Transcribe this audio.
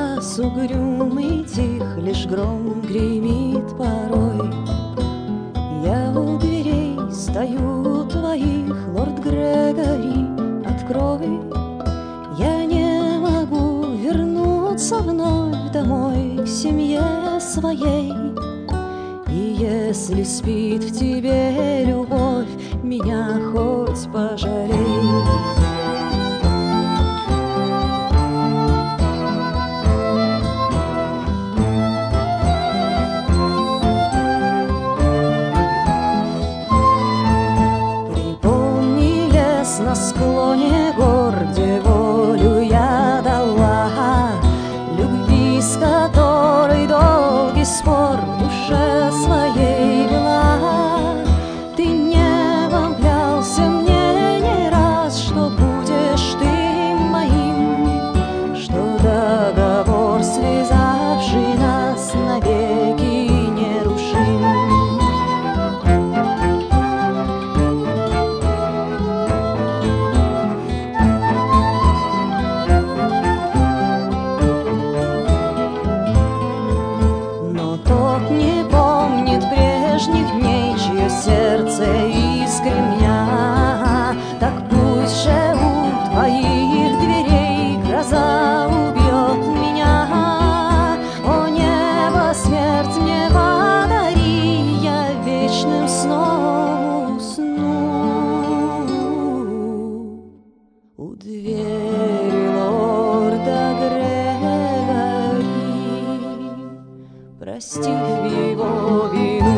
час угрюмый тих, лишь гром гремит порой. Я у дверей стою твоих, лорд Грегори, открой. Я не могу вернуться вновь домой к семье своей. И если спит в тебе любовь, меня хоть пожалей. На склоне гор, где волю я дала, любви, с которой долгий спор в душе своей вела. Ты небом клялся мне не раз, что будешь ты моим, что договор, связавший нас, навеки нерушим. Не помнит прежних дней, чье сердце искремня. Так пусть же у твоих дверей гроза убьет меня. О небо, смерть мне подари, я вечным сном усну. У двери лорда Грегори, простив его вину,